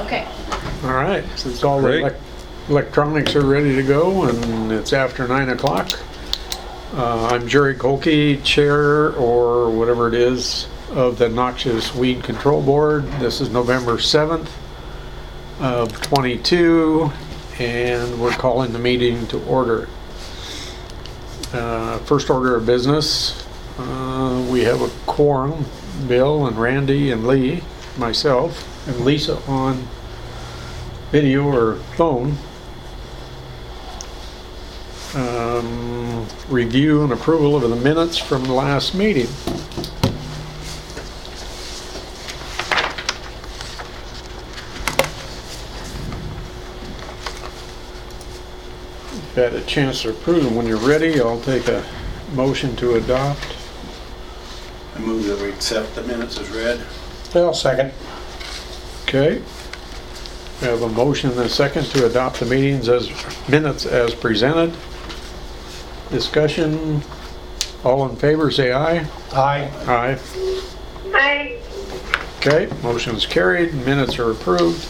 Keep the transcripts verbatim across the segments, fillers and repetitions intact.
Okay. All right, since all Great. the elec electronics are ready to go and it's after nine o'clock, uh, I'm Jerry Kolke, Chair or whatever it is of the Noxious Weed Control Board. This is November seventh of twenty-two, and we're calling the meeting to order. Uh, first order of business, uh, we have a quorum, Bill and Randy and Lee, myself, and Lisa on video or phone. Um, review and approval of the minutes from the last meeting. You've had a chance to approve them. When you're ready, I'll take a motion to adopt. I move that we accept the minutes as read. I'll second. Okay. We have a motion and a second to adopt the meetings as minutes as presented. Discussion. All in favor, say aye. Aye. Aye. Aye. Okay, motion's carried, minutes are approved.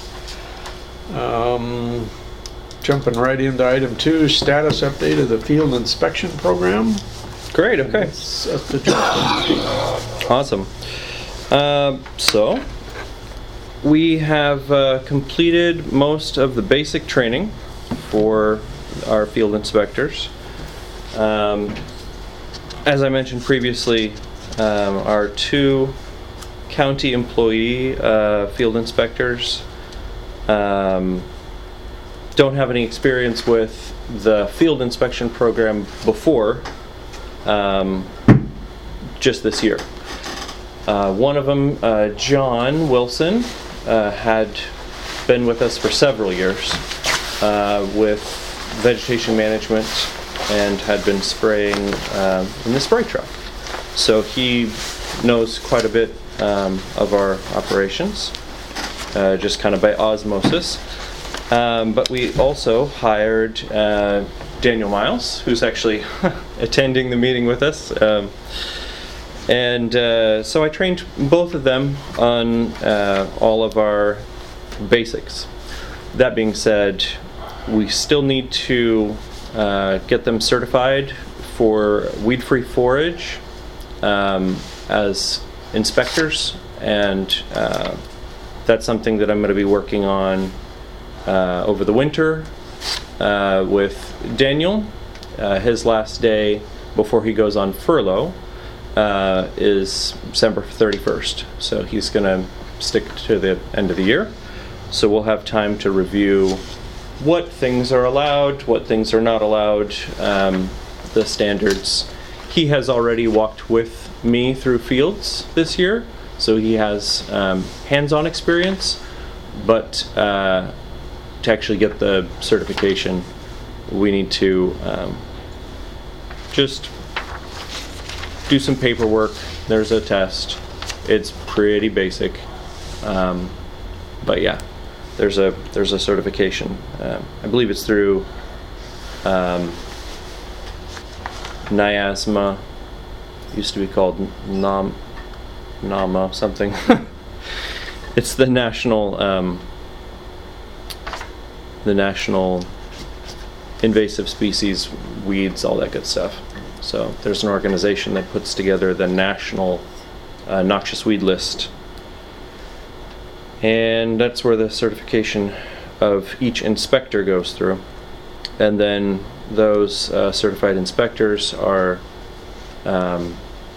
Um, jumping right into item two, status update of the field inspection program. Great, okay. It's up to Justin. Awesome. Um, so, we have uh, completed most of the basic training for our field inspectors. Um, as I mentioned previously, um, our two county employee uh, field inspectors um, don't have any experience with the field inspection program before, um, just this year. Uh, one of them, uh, John Wilson, uh, had been with us for several years uh, with vegetation management and had been spraying um, in the spray truck. So he knows quite a bit um, of our operations, uh, just kind of by osmosis. Um, but we also hired uh, Daniel Miles, who's actually attending the meeting with us. Um, and uh, so I trained both of them on uh, all of our basics. That being said, we still need to uh, get them certified for weed-free forage um, as inspectors, and uh, that's something that I'm going to be working on uh, over the winter uh, with Daniel. Uh, his last day before he goes on furlough uh, is December thirty-first, so he's going to stick to the end of the year. So we'll have time to review what things are allowed, what things are not allowed, um, the standards. He has already walked with me through fields this year, so he has um, hands-on experience, but uh, to actually get the certification, we need to um, just do some paperwork. There's a test. It's pretty basic, um, but yeah. There's a there's a certification. Um, I believe it's through um, NIASMA. Used to be called NAM, NAMA something. It's the national um, the national invasive species weeds, all that good stuff. So there's an organization that puts together the national uh, noxious weed list. And that's where the certification of each inspector goes through. And then those uh, certified inspectors are um,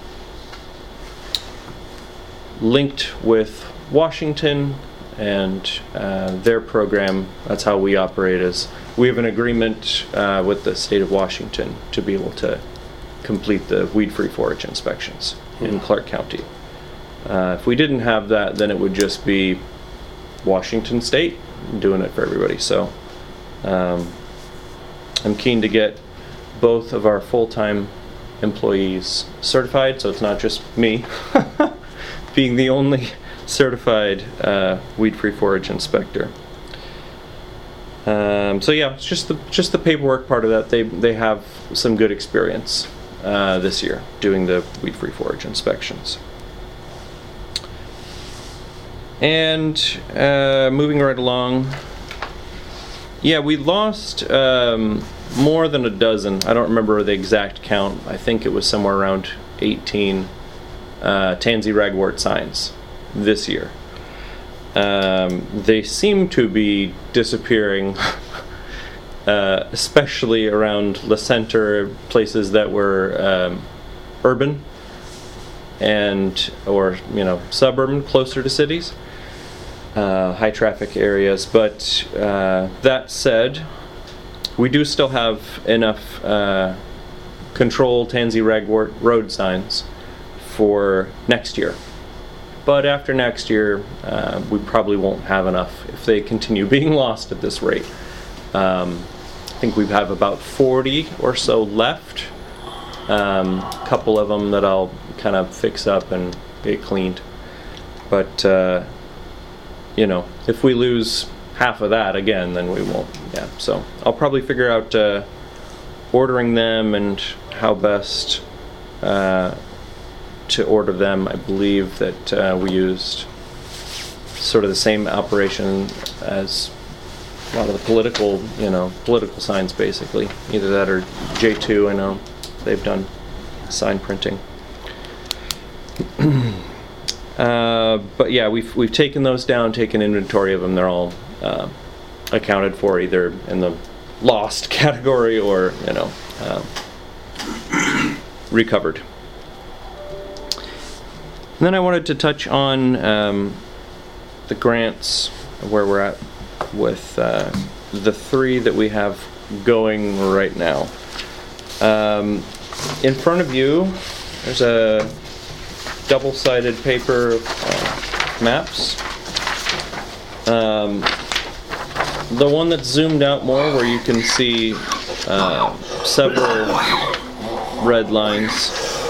linked with Washington and uh, their program. That's how we operate. Is we have an agreement uh, with the state of Washington to be able to complete the weed-free forage inspections mm-hmm. in Clark County. Uh, if we didn't have that, then it would just be Washington State doing it for everybody. So um, I'm keen to get both of our full-time employees certified, so it's not just me being the only certified uh, weed-free forage inspector. Um, so yeah, it's just the just the paperwork part of that. They they have some good experience uh, this year doing the weed-free forage inspections. And uh, moving right along, yeah, we lost um, more than a dozen. I don't remember the exact count. I think it was somewhere around eighteen uh, tansy ragwort signs this year. Um, they seem to be disappearing, uh, especially around Le Centre, places that were um, urban and or you know suburban, closer to cities, uh, high traffic areas. But uh, that said, we do still have enough uh, control tansy ragwort road signs for next year. But after next year, uh, we probably won't have enough if they continue being lost at this rate. Um, I think we have about forty or so left. Um, a couple of them that I'll kind of fix up and get cleaned. But, uh, you know, if we lose half of that again, then we won't. Yeah, so I'll probably figure out uh, ordering them and how best uh, to order them. I believe that uh, we used sort of the same operation as a lot of the political, you know, political signs basically. Either that or J two, I know they've done sign printing. uh, but yeah, we've we've taken those down, taken inventory of them. They're all uh, accounted for either in the lost category or, you know, uh, recovered. And then I wanted to touch on um, the grants, where we're at with uh, the three that we have going right now. Um, in front of you, there's a double-sided paper uh, maps. Um, the one that's zoomed out more, where you can see uh, several red lines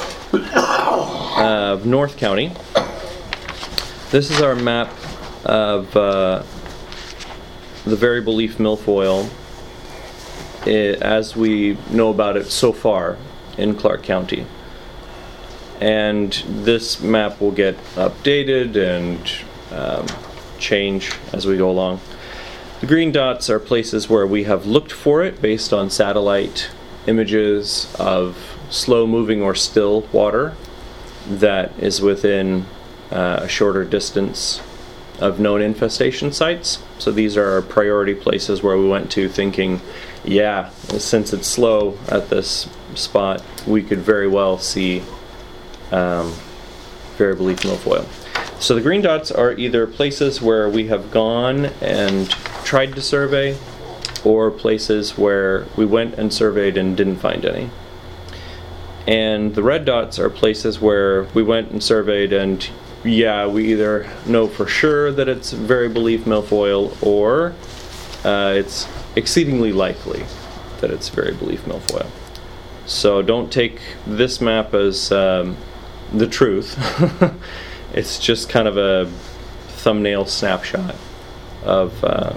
of North County. This is our map of uh, the variable leaf milfoil i- as we know about it so far in Clark County. And this map will get updated and um, change as we go along. The green dots are places where we have looked for it based on satellite images of slow moving or still water that is within uh, a shorter distance of known infestation sites. So these are our priority places where we went to thinking, yeah, since it's slow at this spot, we could very well see um, variable leaf milfoil. So the green dots are either places where we have gone and tried to survey, or places where we went and surveyed and didn't find any. And the red dots are places where we went and surveyed and, yeah, we either know for sure that it's variable leaf milfoil, or uh, it's exceedingly likely that it's variable leaf milfoil. So don't take this map as um, the truth. It's just kind of a thumbnail snapshot of uh,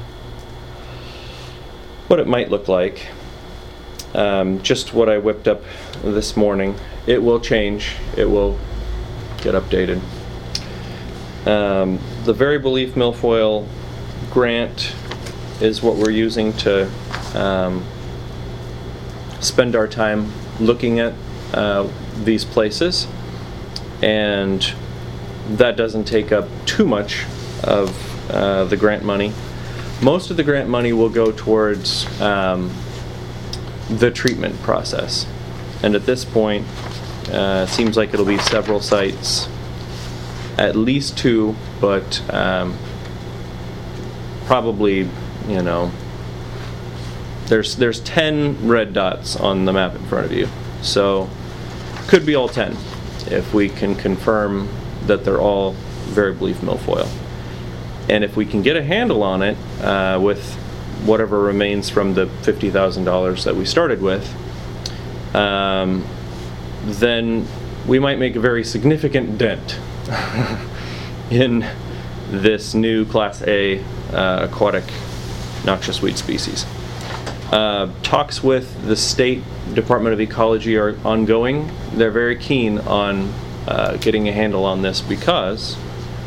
what it might look like. Um, just what I whipped up this morning. It will change. It will get updated. Um, the variable leaf milfoil grant is what we're using to um, spend our time looking at uh, these places, and that doesn't take up too much of uh, the grant money. Most of the grant money will go towards um, the treatment process, and at this point uh, it seems like it'll be several sites, at least two, but um, probably, you know, there's there's ten red dots on the map in front of you, so could be all ten if we can confirm that they're all variable leaf milfoil. And if we can get a handle on it uh, with whatever remains from the fifty thousand dollars that we started with, um, then we might make a very significant dent in this new Class A uh, aquatic noxious weed species. Uh, talks with the State Department of Ecology are ongoing. They're very keen on uh, getting a handle on this because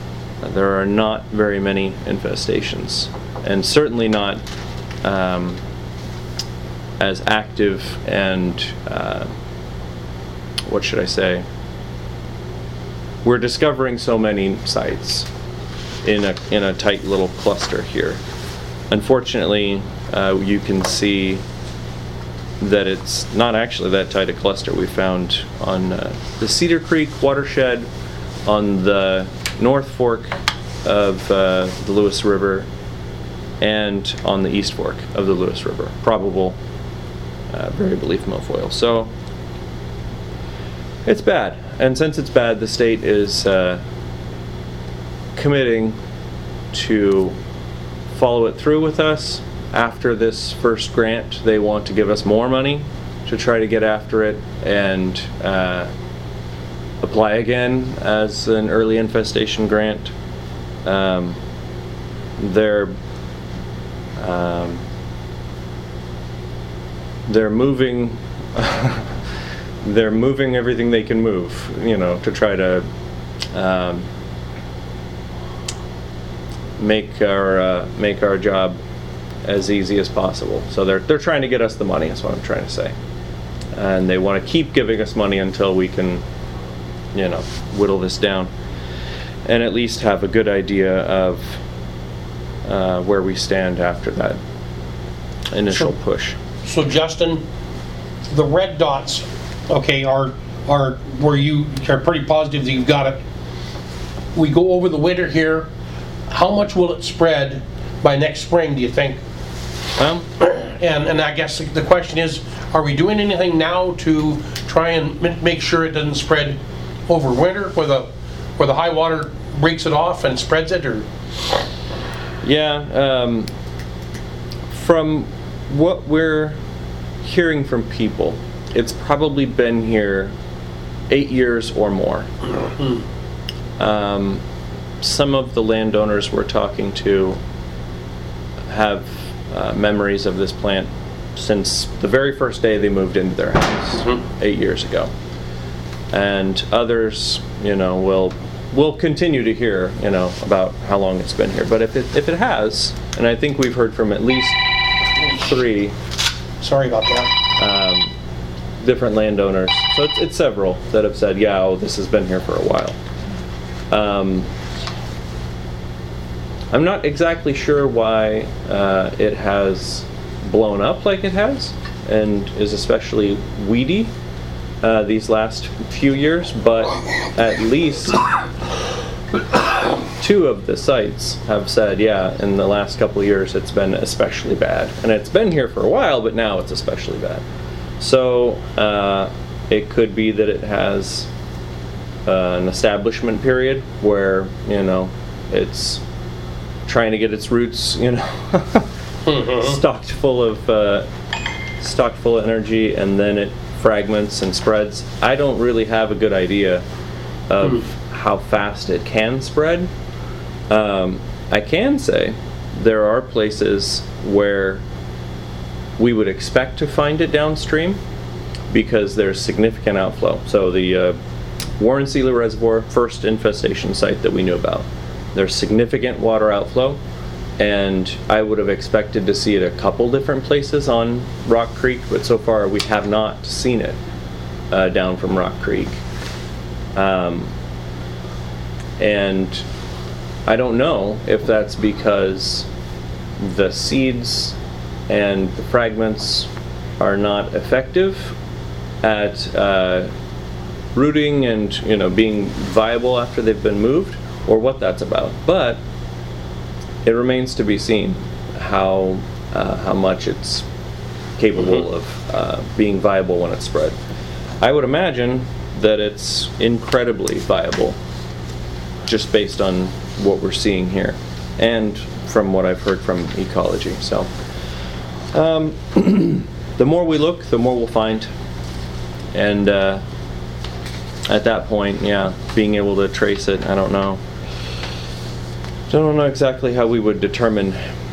there are not very many infestations, and certainly not um, as active and uh, what should I say? We're discovering so many sites in a in a tight little cluster here. Unfortunately, uh, you can see that it's not actually that tight a cluster. We found on uh, the Cedar Creek watershed, on the North Fork of uh, the Lewis River, and on the East Fork of the Lewis River. Probable uh, variable leaf milfoil. So it's bad, and since it's bad, the state is uh, committing to follow it through with us. After this first grant, they want to give us more money to try to get after it and uh, apply again as an early infestation grant. Um, they're um, they're moving they're moving everything they can move, you know, to try to um, make our uh, make our job as easy as possible. So they're they're trying to get us the money, is what I'm trying to say. And they want to keep giving us money until we can, you know, whittle this down and at least have a good idea of uh, where we stand after that initial So- push. So Justin, the red dots, okay, are are where you are pretty positive that you've got it. We go over the winter here. How much will it spread by next spring, do you think? Um, And and I guess the question is, are we doing anything now to try and ma- make sure it doesn't spread over winter, where the where the high water breaks it off and spreads it, or? Yeah, um, from what we're hearing from people, it's probably been here eight years or more. Um, some of the landowners we're talking to have uh, memories of this plant since the very first day they moved into their house Mhm. eight years ago. And others, you know, will will continue to hear, you know, about how long it's been here. But if it if it has, and I think we've heard from at least three Sorry about that. um, different landowners, so it's, it's several that have said, yeah, oh, this has been here for a while. Um, I'm not exactly sure why uh, it has blown up like it has and is especially weedy uh, these last few years, but at least two of the sites have said, yeah, in the last couple of years it's been especially bad. And it's been here for a while, but now it's especially bad. So uh, it could be that it has uh, an establishment period where, you know, it's trying to get its roots, you know, stocked full of uh, stocked full of energy, and then it fragments and spreads. I don't really have a good idea of mm. how fast it can spread. Um, I can say there are places where we would expect to find it downstream because there's significant outflow. So the uh, Warren Sealer Reservoir, first infestation site that we knew about, there's significant water outflow, and I would have expected to see it a couple different places on Rock Creek, but so far we have not seen it uh, down from Rock Creek. Um, and I don't know if that's because the seeds and the fragments are not effective at uh, rooting and, you know, being viable after they've been moved, or what that's about. But it remains to be seen how uh, how much it's capable Mm-hmm. of uh, being viable when it's spread. I would imagine that it's incredibly viable, just based on what we're seeing here and from what I've heard from ecology. So um, the more we look, the more we'll find, and uh, at that point, yeah, being able to trace it, I don't know. I don't know exactly how we would determine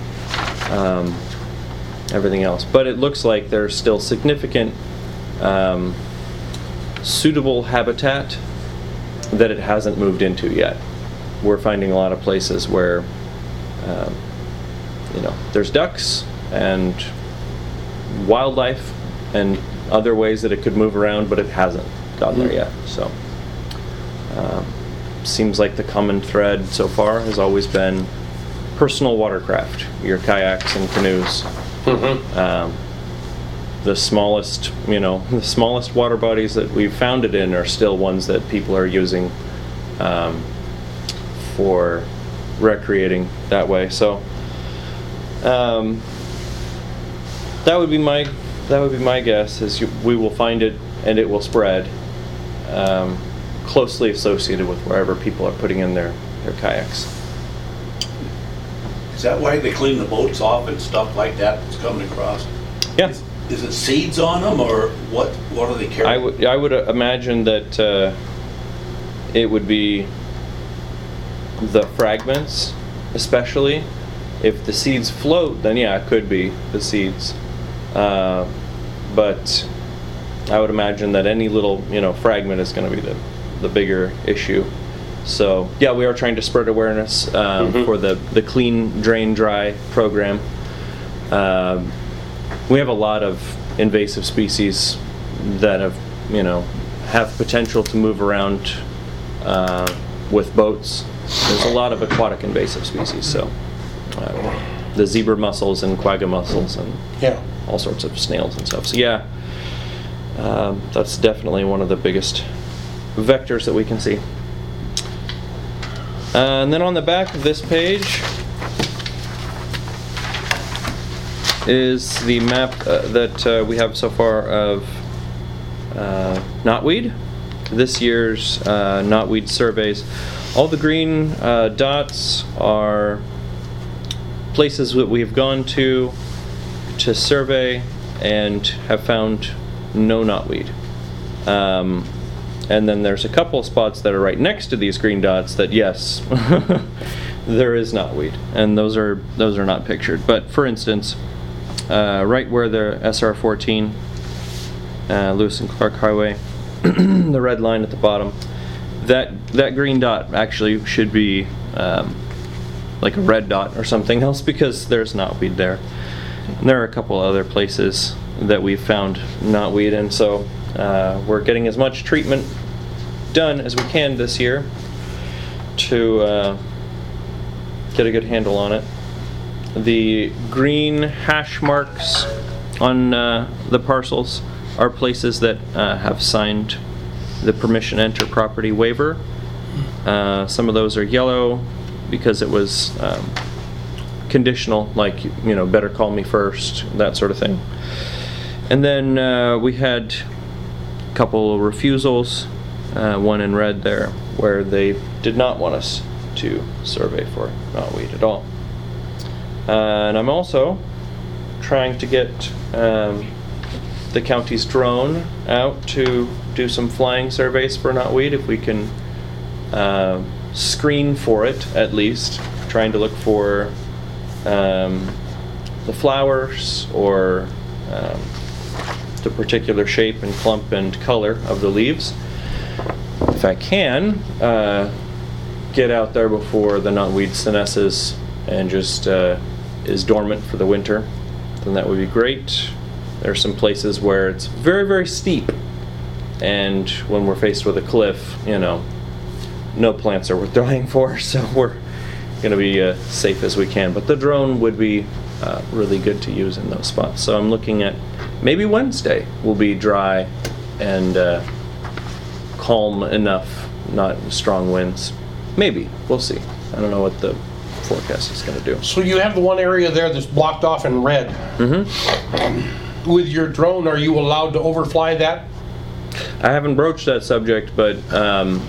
um, everything else, but it looks like there's still significant um, suitable habitat that it hasn't moved into yet. we're finding a lot of places where, um, you know, there's ducks and wildlife and other ways that it could move around, but it hasn't gotten there yet. So, um, seems like the common thread so far has always been personal watercraft, your kayaks and canoes. Mm-hmm. Um, the smallest, you know, the smallest water bodies that we've found it in are still ones that people are using um, for recreating that way. So um, that would be my that would be my guess. Is you, we will find it and it will spread, um, closely associated with wherever people are putting in their their kayaks. Is that why they clean the boats off and stuff like that that's coming across? Yeah. Is, is it seeds on them, or what, what are they carrying? I would I would uh, imagine that uh, it would be the fragments, especially. If the seeds float, then yeah, it could be the seeds. Uh, but I would imagine that any little, you know, fragment is going to be the the bigger issue. So yeah, we are trying to spread awareness um, Mm-hmm. for the the Clean Drain Dry program. Um, we have a lot of invasive species that have, you know, have potential to move around uh, with boats. There's a lot of aquatic invasive species, so uh, the zebra mussels and quagga mussels and Yeah. all sorts of snails and stuff. So yeah, um, that's definitely one of the biggest vectors that we can see. Uh, and then on the back of this page is the map uh, that uh, we have so far of uh, knotweed. This year's uh, knotweed surveys. All the green uh, dots are places that we've gone to to survey and have found no knotweed. Um, and then there's a couple of spots that are right next to these green dots that yes, there is knotweed, and those are those are not pictured. But for instance, uh, right where the S R fourteen, uh, Lewis and Clark Highway, the red line at the bottom, that that green dot actually should be um, like a red dot or something else, because there's knotweed there. And there are a couple other places that we've found knotweed, and so uh, we're getting as much treatment done as we can this year to uh, get a good handle on it. The green hash marks on uh, the parcels are places that uh, have signed the permission enter property waiver. Uh, some of those are yellow because it was um, conditional, like, you know, better call me first, that sort of thing. And then uh, we had a couple of refusals, uh, one in red there, where they did not want us to survey for knotweed at all. Uh, and I'm also trying to get um, the county's drone out to do some flying surveys for knotweed, if we can uh, screen for it at least, trying to look for um, the flowers or um, the particular shape and clump and color of the leaves. If I can uh, get out there before the knotweed senesces and just uh, is dormant for the winter, then that would be great. There are some places where it's very, very steep, and when we're faced with a cliff, you know, no plants are worth dying for, so we're going to be uh, safe as we can. But the drone would be uh, really good to use in those spots. So I'm looking at maybe Wednesday will be dry and uh, calm enough, not strong winds. Maybe. We'll see. I don't know what the forecast is going to do. So you have the one area there that's blocked off in red. Mm-hmm. With your drone, are you allowed to overfly that? I haven't broached that subject, but um,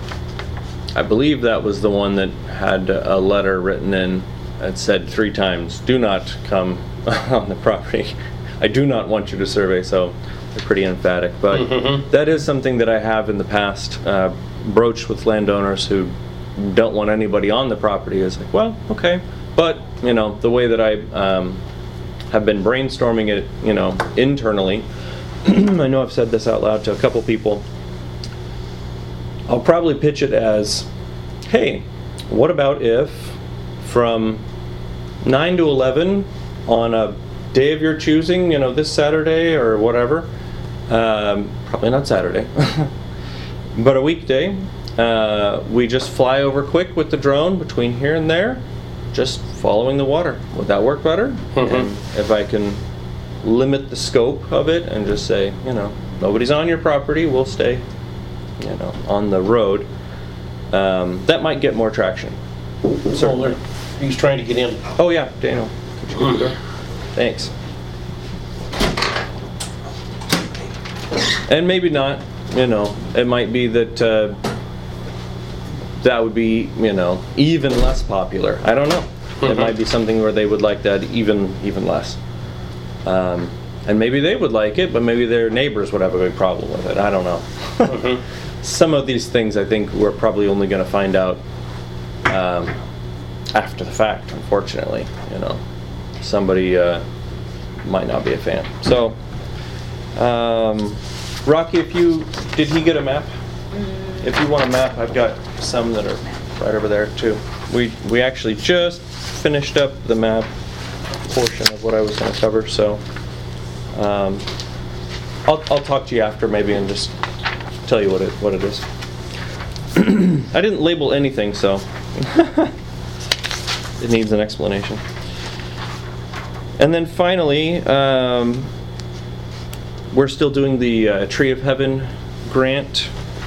I believe that was the one that had a letter written in that said three times, do not come on the property. I do not want you to survey, so they're pretty emphatic. But Mm-hmm. that is something that I have in the past uh, broached with landowners who don't want anybody on the property. Is like, well, okay. But, you know, the way that I um, have been brainstorming it, you know, internally, I know I've said this out loud to a couple people. I'll probably pitch it as, hey, what about if from nine to eleven on a day of your choosing, you know, this Saturday or whatever, um, probably not Saturday, but a weekday, uh, we just fly over quick with the drone between here and there, just following the water. Would that work better? Mhm. And if I can limit the scope of it and just say, you know, nobody's on your property, we'll stay, you know, on the road, um, that might get more traction. So there- he's trying to get in. Oh yeah, Daniel, could you go to the door? Thanks. And maybe not, you know, it might be that uh, that would be, you know, even less popular. I don't know. It might be something where they would like that even even less. Um, and maybe they would like it, but maybe their neighbors would have a big problem with it. I don't know. Mhm. Some of these things I think we're probably only going to find out um, after the fact, unfortunately. You know, somebody uh, might not be a fan. So, um, Rocky, if you, did he get a map? If you want a map, I've got some that are right over there too. We, we actually just finished up the map portion of what I was going to cover, so um, I'll, I'll talk to you after maybe and just tell you what it what it is. I didn't label anything, so it needs an explanation. And then finally, um, we're still doing the uh, Tree of Heaven grant,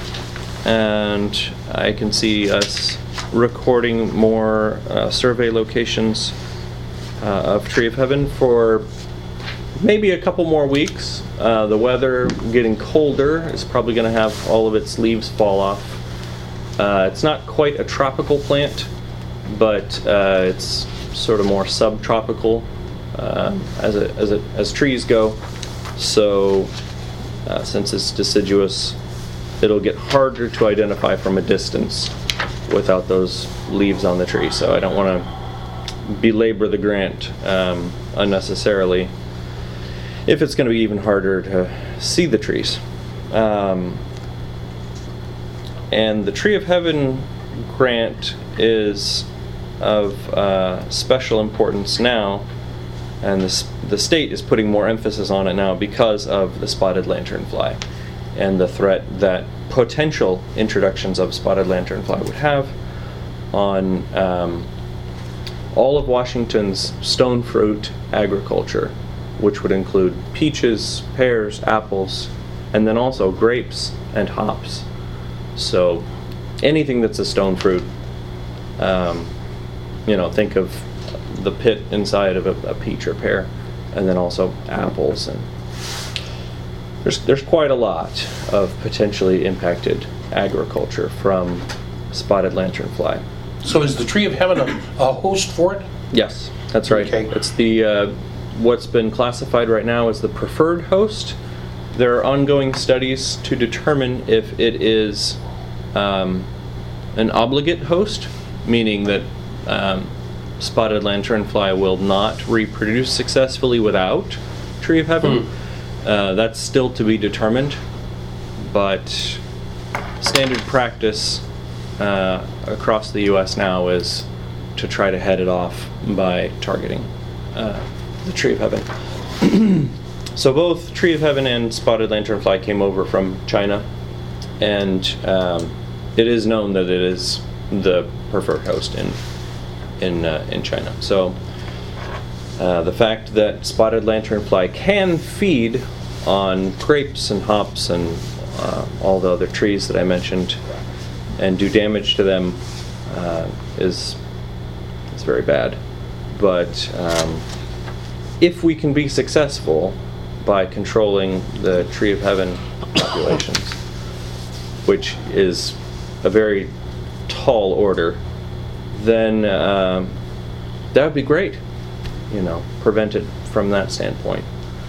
and I can see us recording more uh, survey locations uh, of Tree of Heaven for maybe a couple more weeks. Uh, the weather getting colder is probably going to have all of its leaves fall off. Uh, it's not quite a tropical plant, but uh, it's sort of more subtropical uh, as, a, as, a, as trees go. So uh, since it's deciduous, it'll get harder to identify from a distance without those leaves on the tree. So I don't want to belabor the grant um, unnecessarily if it's going to be even harder to see the trees. Um, and the Tree of Heaven grant is of uh, special importance now, and the, the state is putting more emphasis on it now because of the spotted lanternfly and the threat that potential introductions of spotted lanternfly would have on um, all of Washington's stone fruit agriculture, which would include peaches, pears, apples, and then also grapes and hops. So anything that's a stone fruit, um, you know, think of the pit inside of a, a peach or pear, and then also apples, and there's there's quite a lot of potentially impacted agriculture from spotted lanternfly. So is the Tree of Heaven a, a host for it? Yes, that's right. Okay. It's the uh, what's been classified right now as the preferred host. There are ongoing studies to determine if it is um, an obligate host, meaning that um, spotted lanternfly will not reproduce successfully without Tree of Heaven. Hmm. Uh, that's still to be determined, but standard practice uh, across the U S now is to try to head it off by targeting uh, the Tree of Heaven. So both Tree of Heaven and spotted lanternfly came over from China, and um, it is known that it is the preferred host in in uh, in China. So uh, the fact that spotted lanternfly can feed on grapes and hops and uh, all the other trees that I mentioned and do damage to them uh, is is very bad. But um, if we can be successful by controlling the Tree of Heaven populations, which is a very tall order, then um, that would be great. You know, prevent it from that standpoint.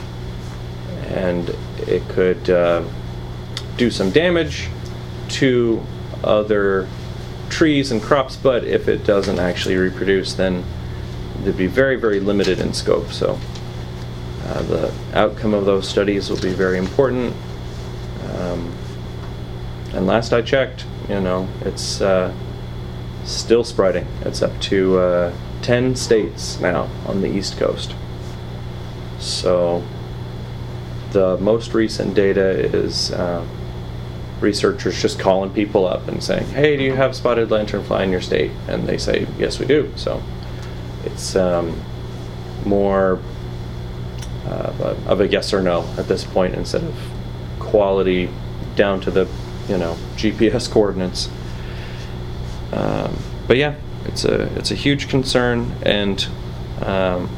And it could uh, do some damage to other trees and crops, but if it doesn't actually reproduce, then it'd be very, very limited in scope. So uh, the outcome of those studies will be very important. Um, and last I checked, you know, it's uh, still spreading. It's up to uh, ten states now on the East Coast. So the most recent data is uh, researchers just calling people up and saying, hey, do you have spotted lanternfly in your state? And they say, yes, we do. So it's um, more uh, of a yes or no at this point instead of quality down to the, you know, G P S coordinates. Um, but yeah, it's a it's a huge concern, and um,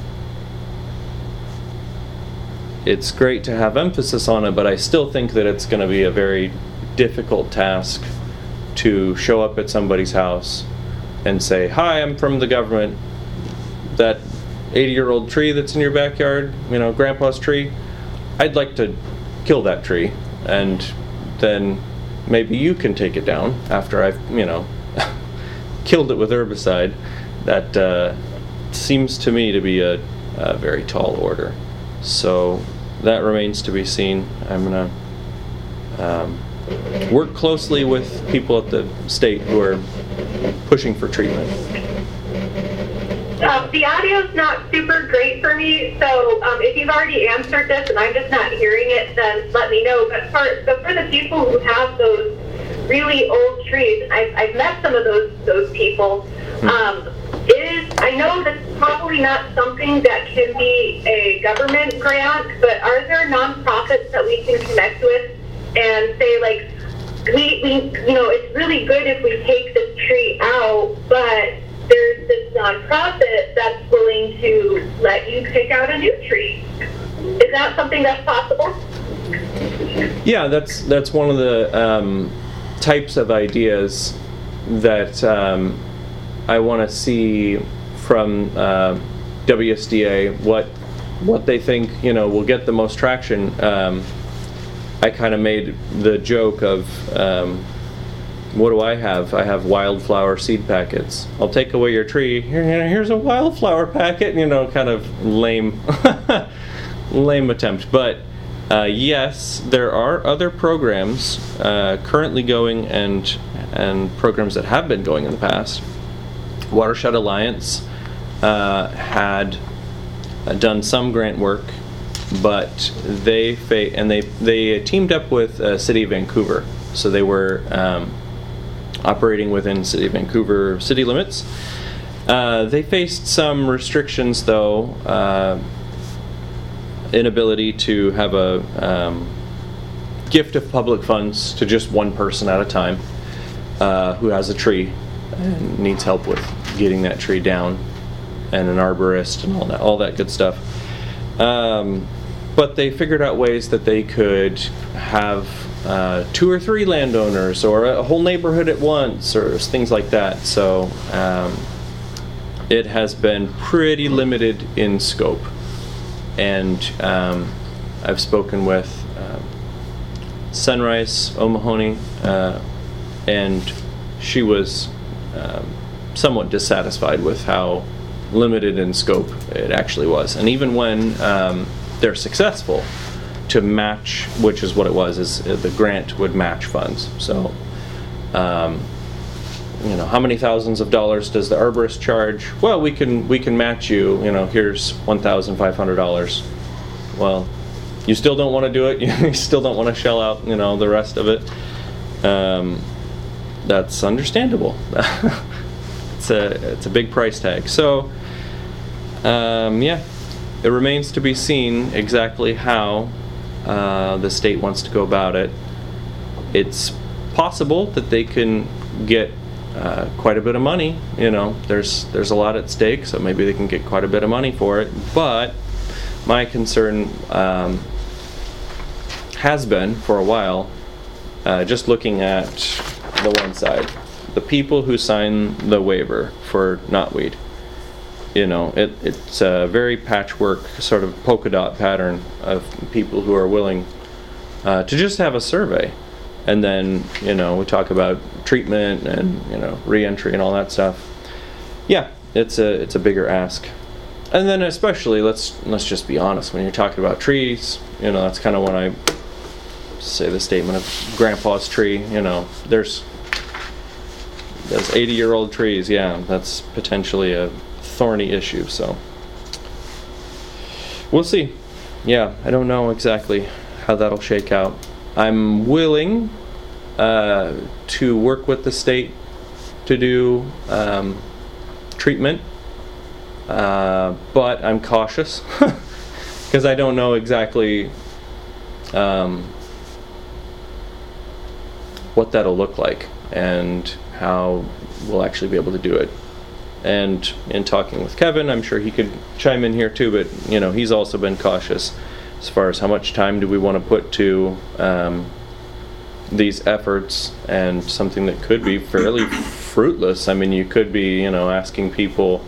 it's great to have emphasis on it, but I still think that it's going to be a very difficult task to show up at somebody's house and say, hi, I'm from the government. That eighty-year-old tree that's in your backyard, you know, Grandpa's tree, I'd like to kill that tree, and then maybe you can take it down after I've, you know, killed it with herbicide. That uh, seems to me to be a, a very tall order. So that remains to be seen. I'm gonna um, work closely with people at the state who are pushing for treatment. Um, the audio's not super great for me, so um, if you've already answered this and I'm just not hearing it, then let me know. But for, but for the people who have those really old trees, I've, I've met some of those those people. Um, it is, I know that's probably not something that can be a government grant, but are there nonprofits that we can connect with and say, like, we, we you know, it's really good if we take this tree out, but there's this nonprofit that's willing to let you pick out a new tree. Is that something that's possible? Yeah, that's that's one of the um, types of ideas that um, I want to see from uh, W S D A. What what they think, you know, will get the most traction. Um, I kind of made the joke of. Um, What do I have? I have wildflower seed packets. I'll take away your tree. Here, here's a wildflower packet. You know, kind of lame, lame attempt. But uh, yes, there are other programs uh, currently going, and and programs that have been going in the past. Watershed Alliance uh, had uh, done some grant work, but they fa- and they they teamed up with uh, City of Vancouver, so they were. Um, operating within City of Vancouver city limits. Uh, they faced some restrictions, though, uh, inability to have a um, gift of public funds to just one person at a time uh, who has a tree and needs help with getting that tree down, and an arborist and all that, all that good stuff. Um, but they figured out ways that they could have Uh, two or three landowners, or a whole neighborhood at once, or things like that. So um, it has been pretty limited in scope. And um, I've spoken with uh, Sunrise O'Mahony, uh, and she was um, somewhat dissatisfied with how limited in scope it actually was. And even when um, they're successful, to match, which is what it was, is uh, the grant would match funds. So, um, you know, how many thousands of dollars does the arborist charge? Well, we can we can match you. You know, here's one thousand five hundred dollars. Well, you still don't want to do it. You still don't want to shell out, you know, the rest of it. Um, that's understandable. it's a it's a big price tag. So, um, yeah, it remains to be seen exactly how. Uh, the state wants to go about it. It's possible that they can get uh, quite a bit of money. You know, there's there's a lot at stake, so maybe they can get quite a bit of money for it. But my concern um, has been for a while, uh, just looking at the one side, the people who sign the waiver for knotweed. You know, it, it's a very patchwork, sort of polka dot pattern of people who are willing uh, to just have a survey. And then, you know, we talk about treatment and, you know, re-entry and all that stuff. Yeah, it's a it's a bigger ask. And then especially, let's let's just be honest, when you're talking about trees, you know, that's kind of when I say the statement of Grandpa's tree. You know, there's those eighty-year-old trees, yeah, that's potentially a thorny issue, so. We'll see. Yeah, I don't know exactly how that'll shake out. I'm willing uh, to work with the state to do um, treatment, uh, but I'm cautious because I don't know exactly um, what that'll look like and how we'll actually be able to do it. And in talking with Kevin, I'm sure he could chime in here too, but you know, he's also been cautious as far as how much time do we want to put to um, these efforts, and something that could be fairly fruitless. I mean, you could be, you know, asking people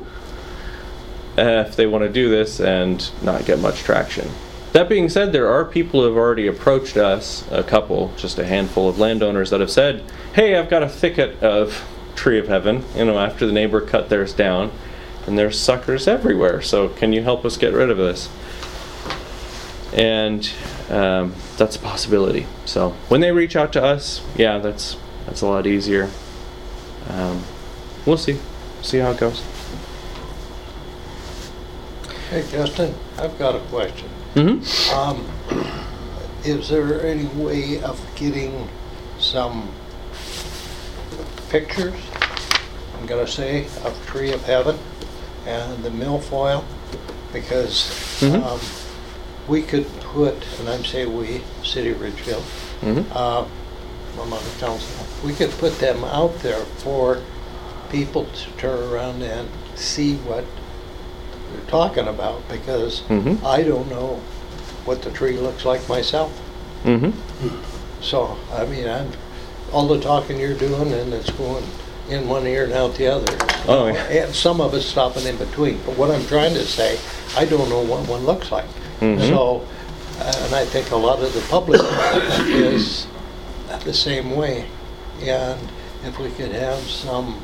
if they want to do this and not get much traction. That being said, there are people who have already approached us, a couple, just a handful of landowners that have said, hey, I've got a thicket of tree of heaven, you know, after the neighbor cut theirs down, and there's suckers everywhere, so can you help us get rid of this? And um, that's a possibility. So when they reach out to us, yeah, that's that's a lot easier. Um, we'll see, see how it goes. Hey Justin, I've got a question. Mm-hmm. Um, is there any way of getting some pictures, I'm gonna say, of Tree of Heaven and the milfoil? Because Mhm. um, we could put, and I'm saying we, City of Ridgefield, Mm-hmm. uh, I'm on the council, we could put them out there for people to turn around and see what they're talking about, because Mhm. I don't know what the tree looks like myself. Mm-hmm. So, I mean, I'm, all the talking you're doing, and it's going in one ear and out the other. Oh, yeah. And some of it's stopping in between. But what I'm trying to say, I don't know what one looks like. Mhm. So, uh, and I think a lot of the public is the same way. And if we could have some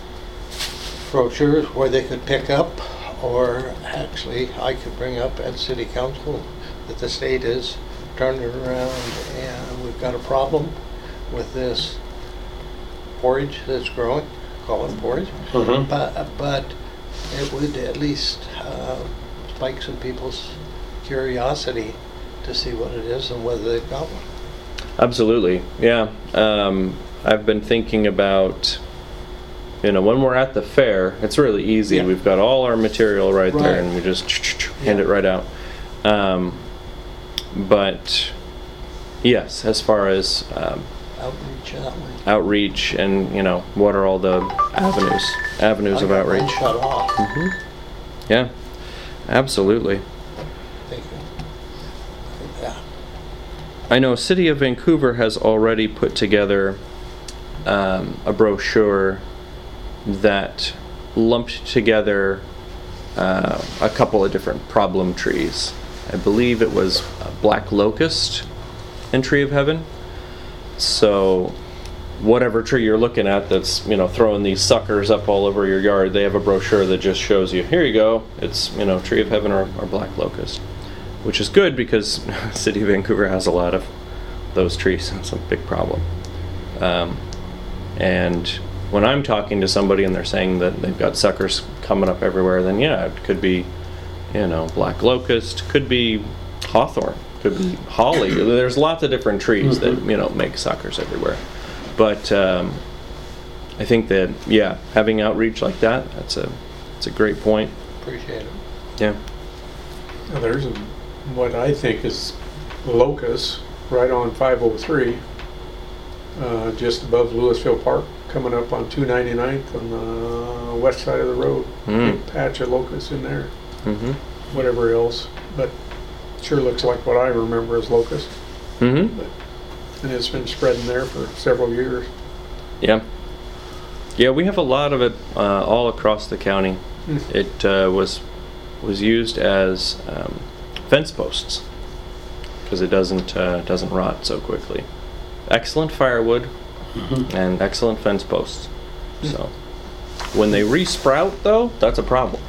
brochures where they could pick up, or actually I could bring up at City Council that the state is turning around and we've got a problem with this forage that's growing, call it forage, Mhm. but, but it would at least uh, spike some people's curiosity to see what it is and whether they've got one. Absolutely, yeah. Um, I've been thinking about, you know, when we're at the fair, it's really easy. Yeah. We've got all our material right, Right. there, and we just hand Yeah. it right out. Um, but yes, as far as um, Outreach that way. outreach and, you know, what are all the avenues, avenues I of got mine outreach? shut off. hmm Yeah, absolutely. Thank you. Yeah. I know City of Vancouver has already put together um, a brochure that lumped together uh, a couple of different problem trees. I believe it was a black locust and Tree of Heaven. So whatever tree you're looking at that's, you know, throwing these suckers up all over your yard, they have a brochure that just shows you, here you go, it's, you know, Tree of Heaven or, or black locust. Which is good because City of Vancouver has a lot of those trees. It's a big problem. Um, and when I'm talking to somebody and they're saying that they've got suckers coming up everywhere, then yeah, it could be, you know, black locust, could be hawthorn, could be holly. There's lots of different trees that, you know, make suckers everywhere. But um, I think that, yeah, having outreach like that, that's a, that's a great point. Appreciate it. Yeah. Now, there's a, what I think is locust right on five oh three, uh, just above Louisville Park, coming up on two ninety-ninth on the west side of the road. Mm. Big patch of locust in there, Mm-hmm. whatever else, but sure looks like what I remember as locust. Mm-hmm. And it's been spreading there for several years. Yeah. Yeah, we have a lot of it uh, all across the county. Mm. It uh, was was used as um, fence posts because it doesn't uh, doesn't rot so quickly. Excellent firewood and excellent fence posts. So when they re-sprout, though, that's a problem.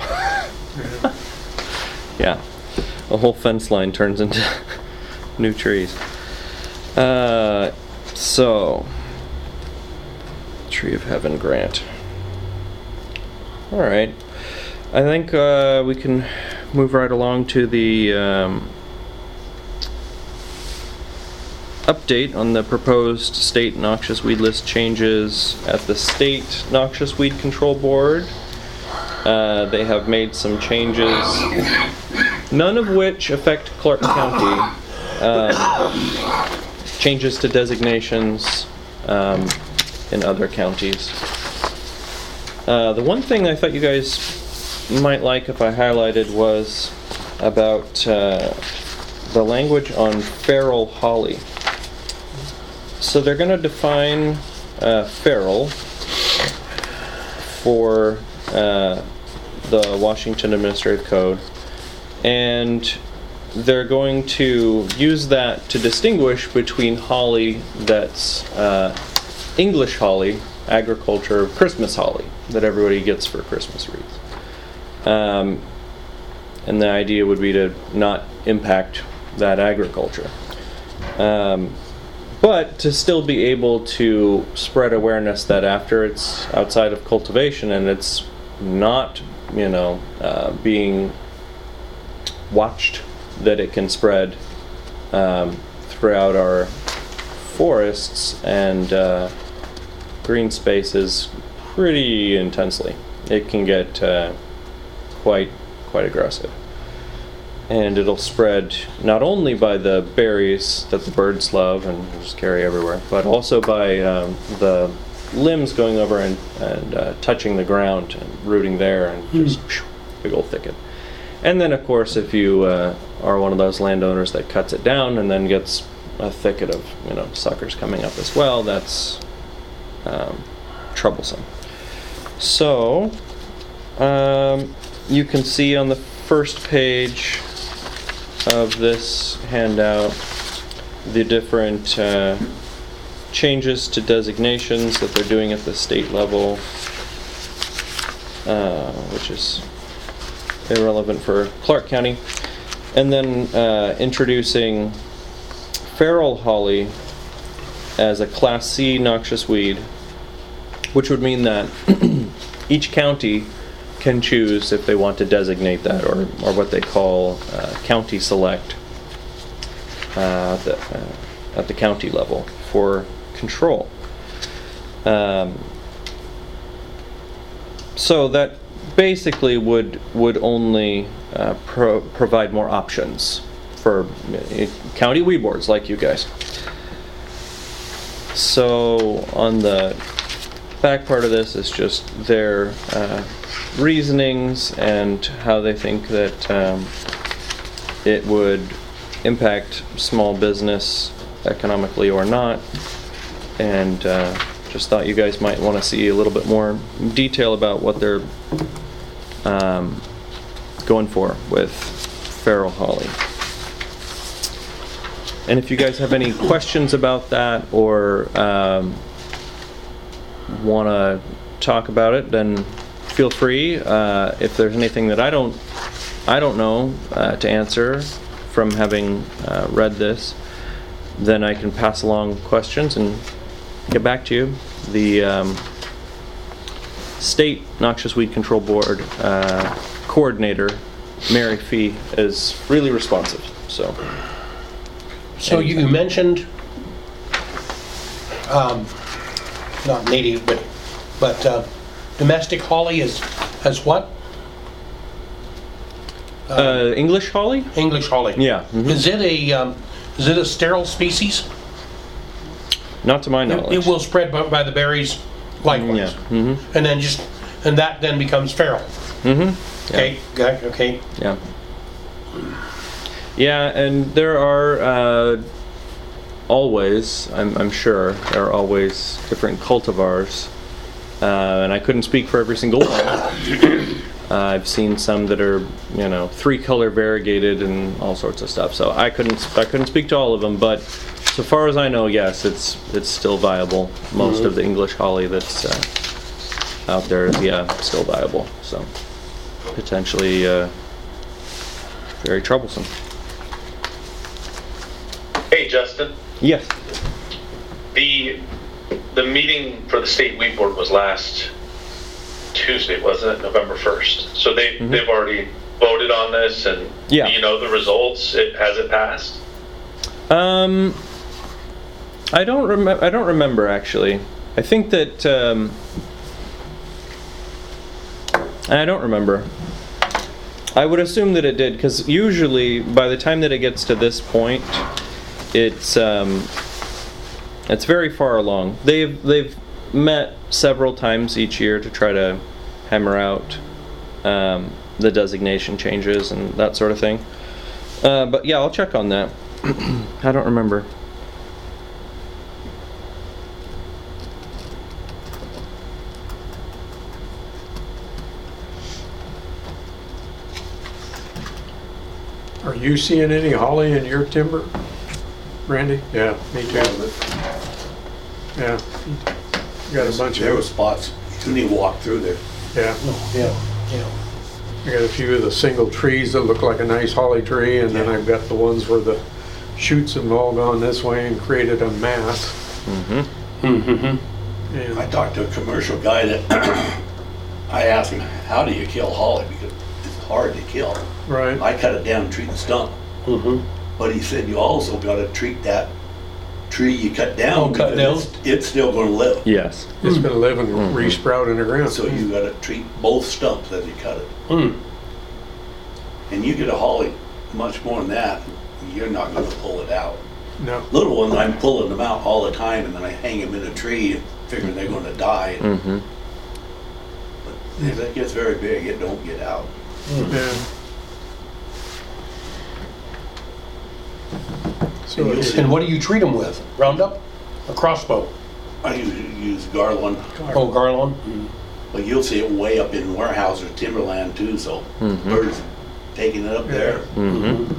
Yeah, a whole fence line turns into new trees. Uh, so Tree of Heaven grant. All right. I think uh, we can move right along to the um, update on the proposed state noxious weed list changes at the state noxious weed control board. Uh, they have made some changes, none of which affect Clark County. Uh, changes to designations um, in other counties. Uh, the one thing I thought you guys might like if I highlighted was about uh, the language on feral holly. So they're going to define uh, feral for uh, the Washington Administrative Code, and they're going to use that to distinguish between holly that's uh, English holly, agriculture, Christmas holly that everybody gets for Christmas wreaths. Um, and the idea would be to not impact that agriculture. Um, but to still be able to spread awareness that after it's outside of cultivation and it's not, you know, uh, being watched, that it can spread um, throughout our forests and uh, green spaces pretty intensely. It can get uh, quite quite aggressive, and it'll spread not only by the berries that the birds love and just carry everywhere, but also by um, the limbs going over and, and uh, touching the ground and rooting there, and just mm. big old thicket. And then, of course, if you uh, are one of those landowners that cuts it down and then gets a thicket of, you know, suckers coming up as well, that's um, troublesome. So, um, you can see on the first page of this handout the different uh, changes to designations that they're doing at the state level, uh, which is irrelevant for Clark County, and then uh, introducing feral holly as a Class C noxious weed, which would mean that each county can choose if they want to designate that, or, or what they call uh, county select uh, at, the, uh, at the county level for control. Um, so that basically would would only uh, pro provide more options for uh, county weed boards like you guys. So on the back part of this is just their uh, reasonings and how they think that um, it would impact small business economically or not, and uh, just thought you guys might want to see a little bit more detail about what they're um, going for with feral holly. And if you guys have any questions about that, or um, want to talk about it, then feel free. Uh, if there's anything that I don't, I don't know uh, to answer from having uh, read this, then I can pass along questions and get back to you. The um, State Noxious Weed Control Board uh, coordinator, Mary Fee, is really responsive. So, so you mentioned um, not native, but but uh, domestic holly is as what? Uh, uh, English holly? English holly. Yeah. Mm-hmm. Is it a um, is it a sterile species? Not to my knowledge. It, it will spread by, by the berries, likewise. Yeah. Mm-hmm. And then just and that then becomes feral. Mm-hmm. Okay. Yeah. Okay. Yeah. Yeah, and there are uh, always, I'm, I'm sure, there are always different cultivars, uh, and I couldn't speak for every single one. uh, I've seen some that are, you know, three color variegated and all sorts of stuff. So I couldn't, I couldn't speak to all of them, but so far as I know, yes, it's it's still viable. Most mm-hmm. of the English holly that's uh, out there is, yeah, still viable. So potentially uh, very troublesome. Hey, Justin. Yes. The the meeting for the state weed board was last Tuesday, wasn't it? November first. So they, Mhm. they've already voted on this, and Yeah. do you know the results? It, has it passed? Um, I don't remember. I don't remember actually. I think that um, I don't remember. I would assume that it did, because usually by the time that it gets to this point, it's um, it's very far along. They've they've met several times each year to try to hammer out um, the designation changes and that sort of thing. Uh, but yeah, I'll check on that. I don't remember. Are you seeing any holly in your timber, Randy? Yeah, me too. Yeah, you got a bunch There were of, spots, you couldn't even walk through there. yeah. Yeah, yeah. I got a few of the single trees that look like a nice holly tree, and then Yeah. I've got the ones where the shoots have all gone this way and created a mass. Mm-hmm. Mm-hmm. And I talked to a commercial guy that, I asked him, how do you kill holly? Because it's hard to kill. right, I cut it down and treat the stump. Mm-hmm. But he said you also gotta treat that tree you cut down. Oh, cut because It's, it's still gonna live. Yes. it's gonna live and Mhm. re-sprout in the ground. So you gotta treat both stumps as you cut it. Mm. And you get a holly much more than that, you're not gonna pull it out. No, Little ones, I'm pulling them out all the time, and then I hang them in a tree, figuring they're gonna die. Mm-hmm. If it gets very big, it don't get out. yeah. So And it's, And what do you treat them with? Roundup? A crossbow? I usually use Garland, Oh, Garland? but you'll see it way up in warehouses or timberland too, so Mhm. birds taking it up there. Mm-hmm.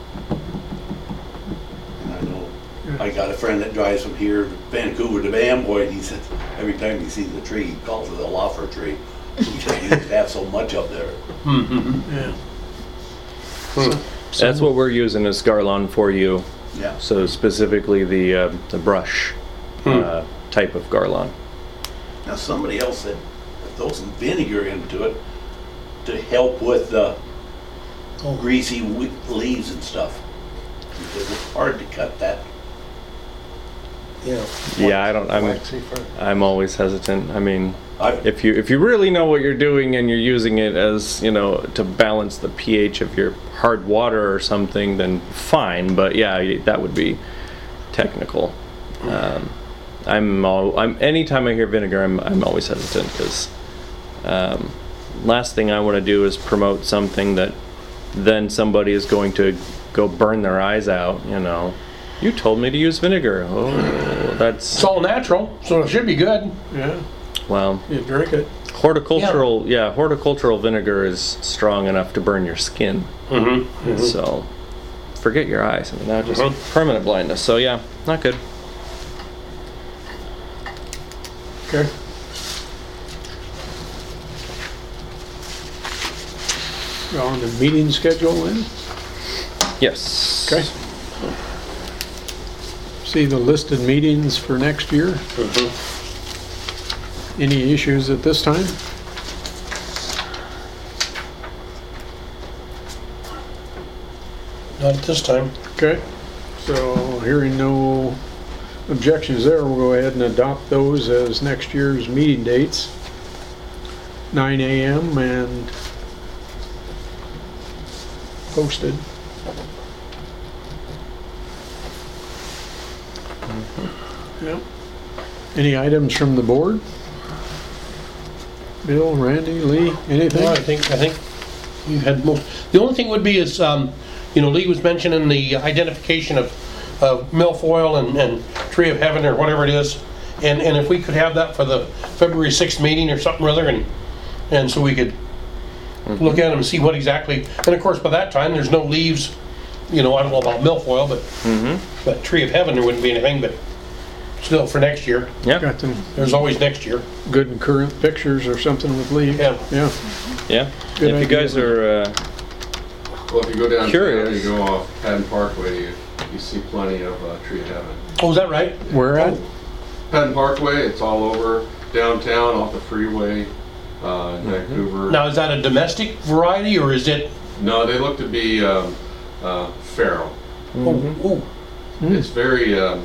And I know, I got a friend that drives from here, Vancouver to Amboy, and he said, every time he sees a tree, he calls it a loafer tree. Because you have so much up there. Mm-hmm. yeah. That's what we're using as Garlon for you. Yeah. So specifically the uh, the brush uh, type of Garlon. Now, somebody else said, throw some vinegar into it to help with the greasy we- leaves and stuff. Because it's hard to cut that. Yeah. Yeah, I don't. I'm Waxy fur. I'm always hesitant. I mean, I've, if you if you really know what you're doing and you're using it as, you know, to balance the pH of your hard water or something, then fine. But yeah, that would be technical. Um, I'm all I'm anytime I hear vinegar, I'm I'm always hesitant because um, last thing I want to do is promote something that then somebody is going to go burn their eyes out. You know, you told me to use vinegar. Oh, that's It's all natural, so it should be good. Yeah, well. you drink it. Horticultural, yeah. horticultural vinegar is strong enough to burn your skin. Mm-hmm. So, forget your eyes. I mean, that just Mhm. permanent blindness. So, yeah, not good. Okay. Go on the meeting schedule then? Yes. Okay. See the listed meetings for next year? Any issues at this time? Not at this time. Okay. So hearing no objections there, we'll go ahead and adopt those as next year's meeting dates. nine A M and posted. Yep. Any items from the board? Bill, Randy, Lee, anything? No, I think, I think you had most, the only thing would be is, um, you know, Lee was mentioning the identification of, of milfoil and, and tree of heaven or whatever it is. And, and if we could have that for the February sixth meeting or something or other, and, and so we could look at them and see what exactly, and of course, by that time, there's no leaves, you know, I don't know about milfoil, but, Mm-hmm. but tree of heaven, there wouldn't be anything, but still for next year, Yeah. Got them there's always next year. good and current pictures or something with Lee? Yeah. Yeah. Yeah. Good if you idea. guys are, uh, Well, if you go down, Curious. you go off Patton Parkway, you, you see plenty of uh, tree of heaven. Oh, is that right? Where at? Penn Parkway, it's all over downtown, off the freeway, uh, in Vancouver. Now, is that a domestic variety or is it? No, they look to be um, uh, feral. Oh, oh, It's very, um,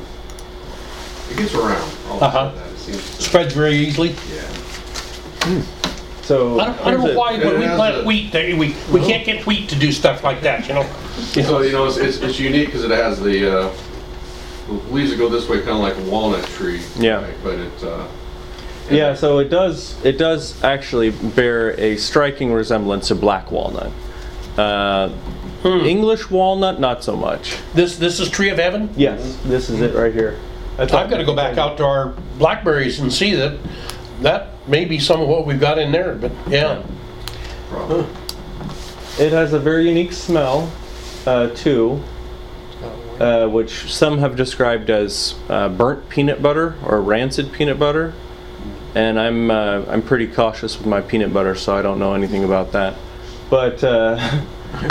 it gets around. All Uh-huh. of that. It seems to, spreads very easily. yeah. So I don't, I don't know here's a- why when we it has plant a- wheat, that we we can't get wheat to do stuff like that. You know. So, you know, it's, it's, it's unique because it has the, uh, the leaves that go this way, kind of like a walnut tree. Yeah. right? But it, uh, Yeah, so it does it does actually bear a striking resemblance to black walnut. Uh, English walnut, not so much. This this is Tree of Heaven. Yes, this is it right here. I've got to go back out to our blackberries and see that that may be some of what we've got in there. But yeah, problem. It has a very unique smell, uh, too, uh, which some have described as uh, burnt peanut butter or rancid peanut butter. And I'm uh, I'm pretty cautious with my peanut butter, so I don't know anything about that. But uh,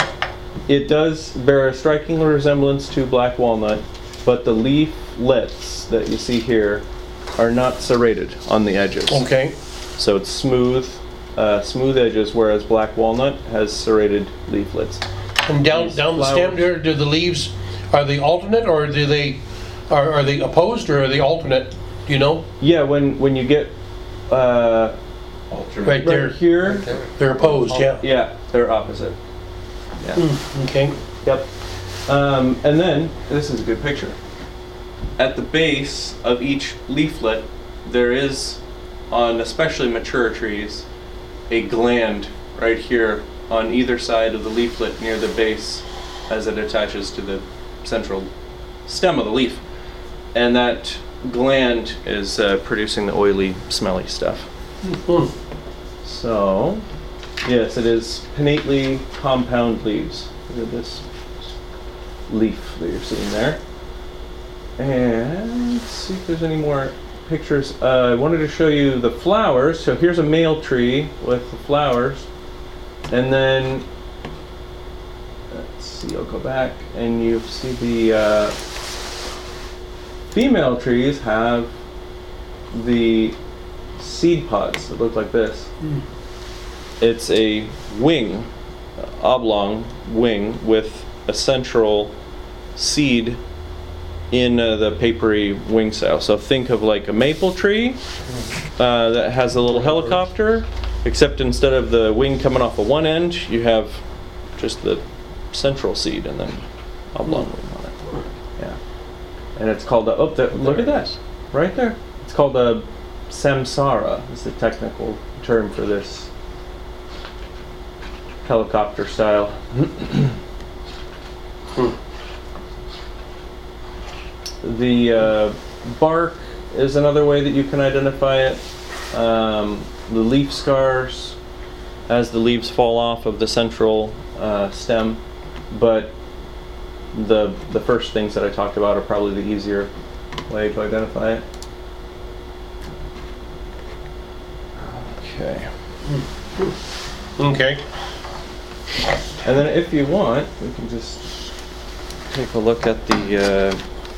it does bear a striking resemblance to black walnut, but the leaflets that you see here are not serrated on the edges. okay. So it's smooth, uh, smooth edges, whereas black walnut has serrated leaflets. And down These down the flowers. stem there, do the leaves are they alternate or do they are, are they opposed or are they alternate? Do you know? Yeah, when when you get uh, Alternate. Right there, right here, Right there. they're opposed. Yeah. yeah, they're opposite. Yeah. Hmm, okay. Yep. Um, and then, this is a good picture. At the base of each leaflet, there is, on especially mature trees, a gland right here on either side of the leaflet near the base as it attaches to the central stem of the leaf. And that gland is uh, producing the oily, smelly stuff. Hmm. So, yes, it is pinnately compound leaves. Look at this leaf that you're seeing there. And let's see if there's any more pictures. Uh, I wanted to show you the flowers. So here's a male tree with the flowers. And then, let's see, I'll go back and you see the uh, female trees have the seed pods that look like this. Mm. It's a wing, oblong wing with a central seed in uh, the papery wing style. So think of like a maple tree uh, that has a little helicopter, except instead of the wing coming off of one end, you have just the central seed and then oblong wing on it. Yeah. And it's called a, oh, there, look at that, right there. It's called a samsara, is the technical term for this helicopter style. The uh, bark is another way that you can identify it. Um, the leaf scars as the leaves fall off of the central uh, stem, but the the first things that I talked about are probably the easier way to identify it. Okay. Okay. And then if you want, we can just take a look at the uh,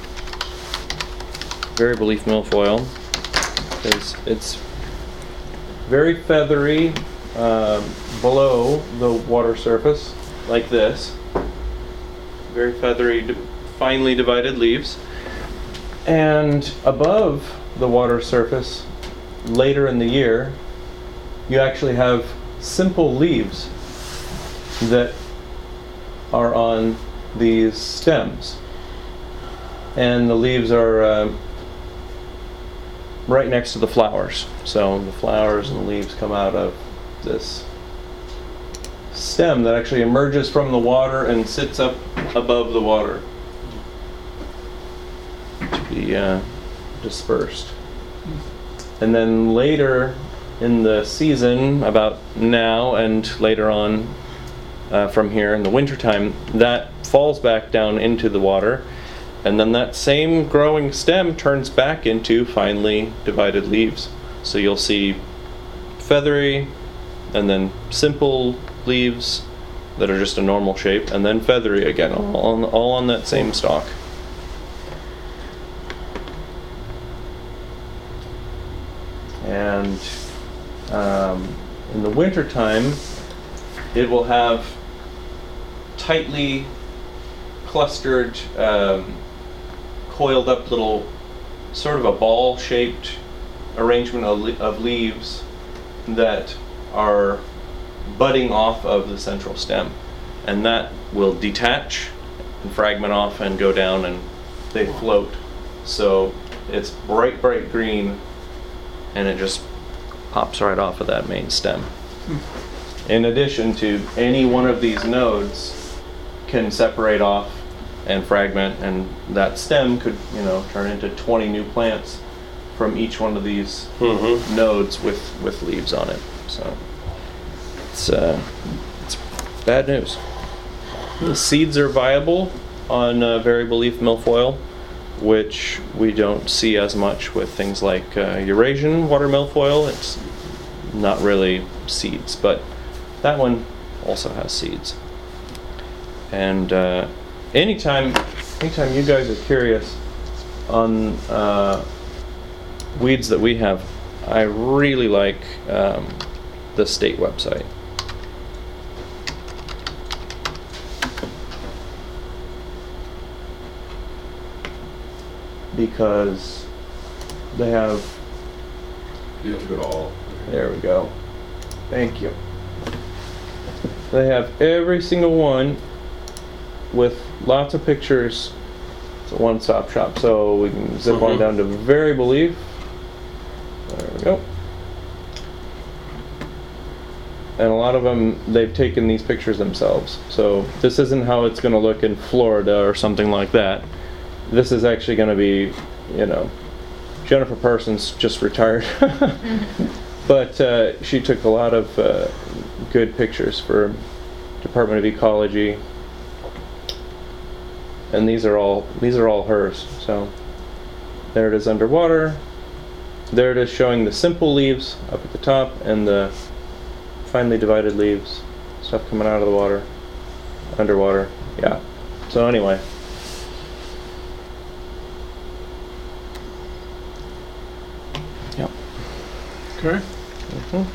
variable leaf milfoil. It's, it's very feathery um, below the water surface, like this. Very feathery, d- finely divided leaves. And above the water surface, later in the year, you actually have simple leaves that are on these stems. And the leaves are uh, right next to the flowers. So the flowers and the leaves come out of this stem that actually emerges from the water and sits up above the water to be uh, dispersed. And then later in the season, about now and later on uh, from here in the wintertime, that falls back down into the water, and then that same growing stem turns back into finely divided leaves. So you'll see feathery and then simple leaves that are just a normal shape, and then feathery again, all on, all on that same stalk. and um, in the winter time, it will have tightly clustered, um, coiled up little, sort of a ball-shaped arrangement of, le- of leaves that are budding off of the central stem, and that will detach and fragment off and go down, and they float. So it's bright, bright green, and it just pops right off of that main stem. In addition to, any one of these nodes can separate off and fragment, and that stem could, you know, turn into twenty new plants from each one of these Mm-hmm. nodes with, with leaves on it. So it's uh, it's bad news. The seeds are viable on uh, variable leaf milfoil, which we don't see as much with things like uh, Eurasian water milfoil. It's not really seeds, but that one also has seeds. And uh, anytime, anytime you guys are curious on uh, weeds that we have, I really like um, the state website. Because they have, You have to go to all. there we go. Thank you. They have every single one with lots of pictures. It's a one-stop shop. So we can zip on Mhm. down to variable leaf. There we go. And a lot of them, they've taken these pictures themselves. So this isn't how it's going to look in Florida or something like that. This is actually going to be, you know, Jennifer Parsons just retired. But uh, she took a lot of uh, good pictures for Department of Ecology. And these are all these are all hers. So there it is underwater. There it is showing the simple leaves up at the top and the finely divided leaves, stuff coming out of the water, underwater. Yeah. So anyway. Yep. Okay. Mhm.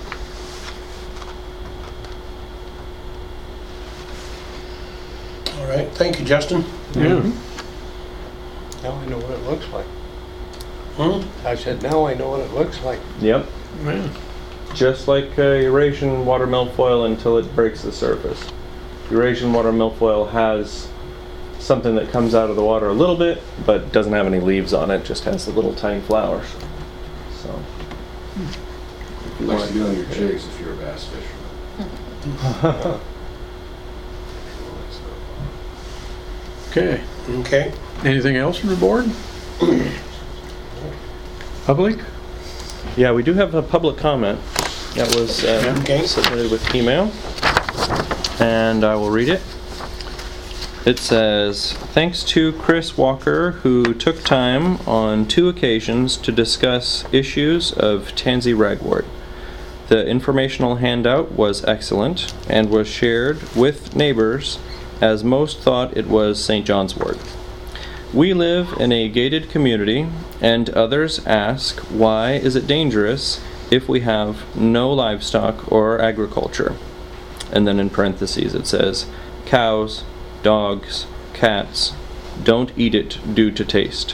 All right, thank you, Justin. Yeah. Now I know what it looks like. Hmm? I said, now I know what it looks like. Yep. Yeah. Just like uh, Eurasian water milfoil until it breaks the surface. Eurasian water milfoil has something that comes out of the water a little bit, but doesn't have any leaves on it, just has the little tiny flowers. So. if you Likes want- to get on your jigs if you're a bass fisherman. Okay. Okay. Anything else from the board? Public? Yeah, we do have a public comment that was uh, Okay. submitted with email, and I will read it. It says, thanks to Chris Walker, who took time on two occasions to discuss issues of tansy ragwort. The informational handout was excellent and was shared with neighbors, as most thought it was Saint John's wort. We live in a gated community, and others ask, why is it dangerous if we have no livestock or agriculture? And then in parentheses it says, cows, dogs, cats, don't eat it due to taste.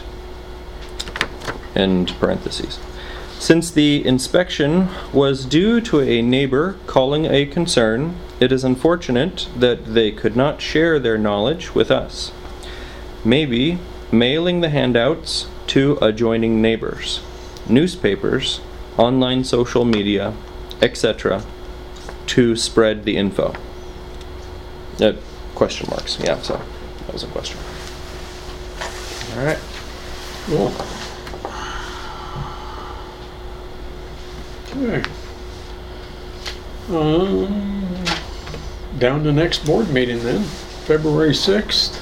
End parentheses. Since the inspection was due to a neighbor calling a concern, it is unfortunate that they could not share their knowledge with us. Maybe mailing the handouts to adjoining neighbors, newspapers, online social media, et cetera, to spread the info. Uh, question marks. Yeah, so that was a question. All right. Cool. Okay. Um, down to next board meeting then, February sixth.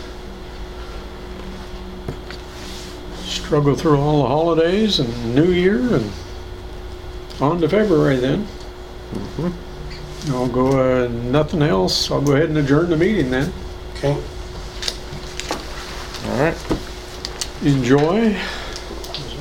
Struggle through all the holidays and New Year and on to February then. Mm-hmm. I'll go, uh, nothing else. I'll go ahead and adjourn the meeting then. Okay. All right. Enjoy.